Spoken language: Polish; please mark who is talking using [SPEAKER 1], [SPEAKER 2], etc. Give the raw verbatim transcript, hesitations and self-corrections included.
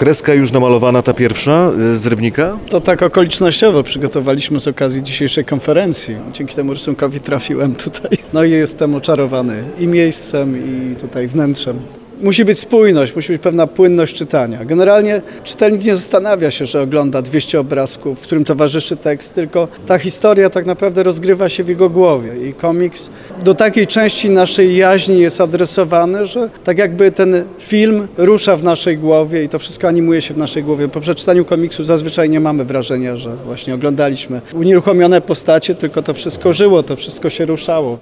[SPEAKER 1] kreska już namalowana, ta pierwsza y, z Rybnika?
[SPEAKER 2] To tak okolicznościowo przygotowaliśmy z okazji dzisiejszej konferencji. Dzięki temu rysunkowi trafiłem tutaj. No i jestem oczarowany i miejscem, i tutaj wnętrzem. Musi być spójność, musi być pewna płynność czytania. Generalnie czytelnik nie zastanawia się, że ogląda dwieście obrazków, w którym towarzyszy tekst, tylko ta historia tak naprawdę rozgrywa się w jego głowie i komiks do takiej części naszej jaźni jest adresowany, że tak jakby ten film rusza w naszej głowie i to wszystko animuje się w naszej głowie. Po przeczytaniu komiksu zazwyczaj nie mamy wrażenia, że właśnie oglądaliśmy unieruchomione postacie, tylko to wszystko żyło, to wszystko się ruszało.